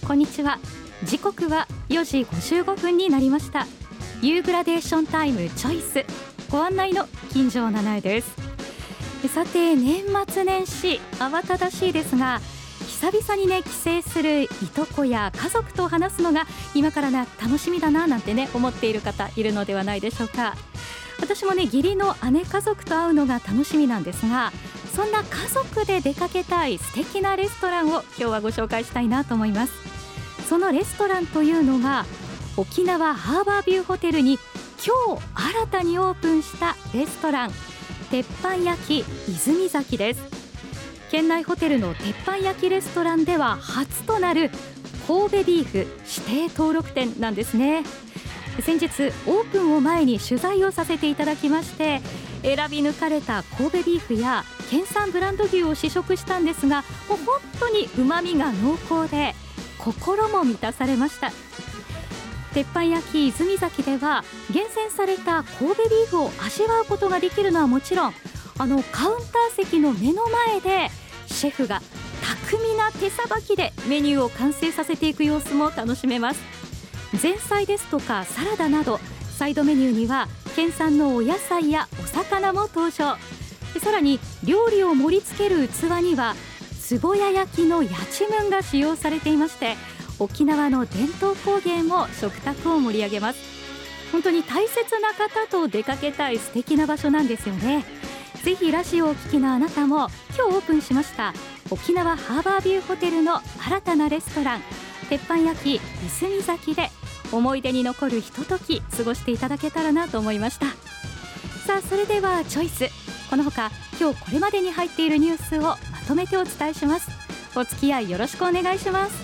こんにちは。時刻は4時55分になりました。ユーグラデーションタイムチョイス、ご案内の金城七重です。さて、年末年始慌ただしいですが、久々にね、帰省するいとこや家族と話すのが今から楽しみだななんてね、思っている方いるのではないでしょうか。私もね、義理の姉家族と会うのが楽しみなんですが、そんな家族で出かけたい素敵なレストランを今日はご紹介したいなと思います。そのレストランというのが沖縄ハーバービューホテルに今日新たにオープンしたレストラン、鉄板焼き泉崎です。県内ホテルの鉄板焼きレストランでは初となる神戸ビーフ指定登録店なんですね。先日オープンを前に取材をさせていただきまして、選び抜かれた神戸ビーフや県産ブランド牛を試食したんですが、もう本当に旨味が濃厚で心も満たされました。鉄板焼き泉崎では厳選された神戸ビーフを味わうことができるのはもちろん、カウンター席の目の前でシェフが巧みな手さばきでメニューを完成させていく様子も楽しめます。前菜ですとかサラダなどサイドメニューには県産のお野菜やお魚も登場。さらに料理を盛り付ける器には壺屋焼きのやちむんが使用されていまして、沖縄の伝統工芸も食卓を盛り上げます。本当に大切な方と出かけたい素敵な場所なんですよね。ぜひラジオをお聞きのあなたも今日オープンしました沖縄ハーバービューホテルの新たなレストラン、鉄板焼き泉崎で思い出に残るひととき過ごしていただけたらなと思いました。さあ、それではチョイス、このほか今日これまでに入っているニュースをまとめてお伝えします。お付き合いよろしくお願いします。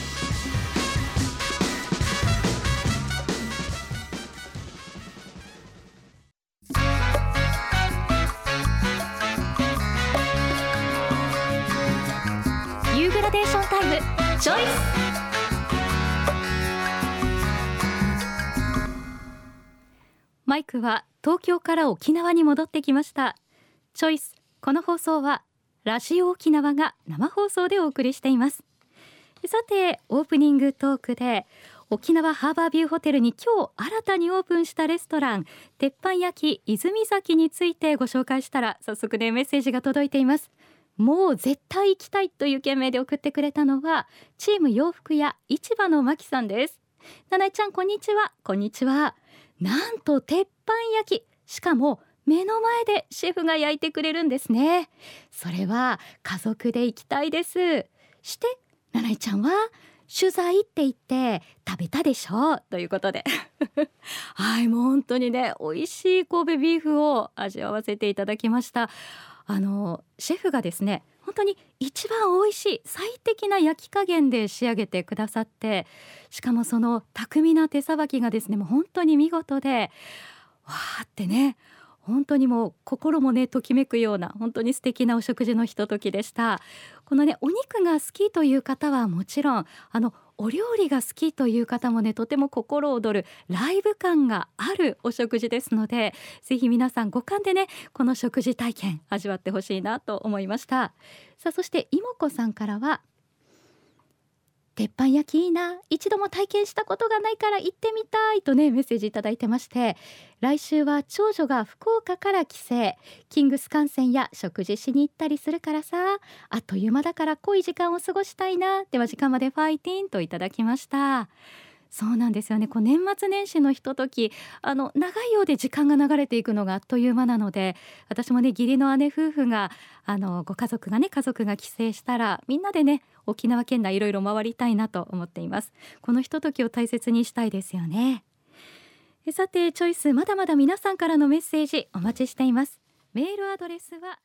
ユーグラデーションタイムチョイス。マイクは東京から沖縄に戻ってきました。チョイス、この放送はラジオ沖縄が生放送でお送りしています。さて、オープニングトークで沖縄ハーバービューホテルに今日新たにオープンしたレストラン、鉄板焼き泉崎についてご紹介したら、早速ね、メッセージが届いています。もう絶対行きたいという件名で送ってくれたのはチーム洋服屋市場のまきさんです。七重ちゃん、こんにちは。こんにちは。なんと鉄板焼き、しかも目の前でシェフが焼いてくれるんですね。それは家族で行きたいです。して七重ちゃんは取材って言って食べたでしょうということではい、もう本当にね、美味しい神戸ビーフを味わわせていただきました。シェフがですね、本当に一番美味しい最適な焼き加減で仕上げてくださって、しかもその巧みな手さばきがですね、もう本当に見事で、わーってね、本当にもう心もね、ときめくような本当に素敵なお食事のひとときでした。このね、お肉が好きという方はもちろん、お料理が好きという方もね、とても心躍るライブ感があるお食事ですので、ぜひ皆さん五感でね、この食事体験味わってほしいなと思いました。さあ、そしていもこさんからは、鉄板焼きいいな、一度も体験したことがないから行ってみたいとね、メッセージいただいてまして、来週は長女が福岡から帰省、キングス観戦や食事しに行ったりするからさ、あっという間だから濃い時間を過ごしたいな。では時間までファイティンといただきました。そうなんですよね。年末年始のひととき、長いようで時間が流れていくのがあっという間なので、私もね、義理の姉夫婦がご家族がね、家族が帰省したらみんなでね、沖縄県内いろいろ回りたいなと思っています。このひとときを大切にしたいですよね。さて、チョイス、まだまだ皆さんからのメッセージお待ちしています。メールアドレスは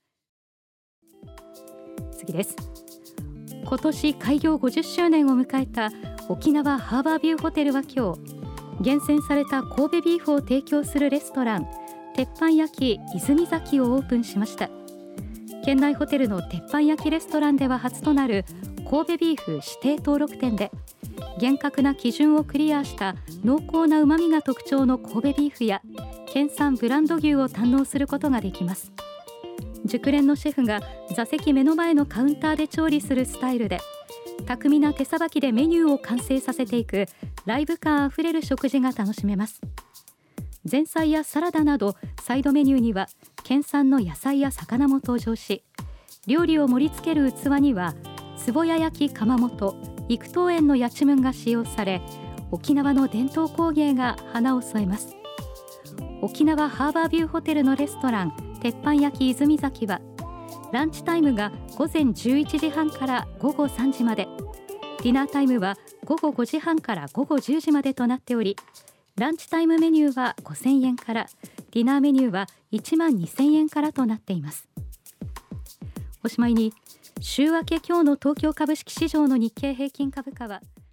次です。今年開業50周年を迎えた沖縄ハーバービューホテルは今日、厳選された神戸ビーフを提供するレストラン、鉄板焼き泉崎をオープンしました。県内ホテルの鉄板焼きレストランでは初となる神戸ビーフ指定登録店で、厳格な基準をクリアした濃厚な旨味が特徴の神戸ビーフや県産ブランド牛を堪能することができます。熟練のシェフが座席目の前のカウンターで調理するスタイルで、 巧みな手さばきでメニューを完成させていくライブ感あふれる食事が楽しめます。前菜やサラダなどサイドメニューには県産の野菜や魚も登場し、料理を盛り付ける器には壺屋焼き窯元幾東園のやちむんが使用され、沖縄の伝統工芸が花を添えます。沖縄ハーバービューホテルのレストラン鉄板焼き泉崎はランチタイムが午前11時半から午後3時まで、ディナータイムは午後5時半から午後10時までとなっており、ランチタイムメニューは5000円から、ディナーメニューは1万2000円からとなっています。おしまいに週明け今日の東京株式市場の日経平均株価は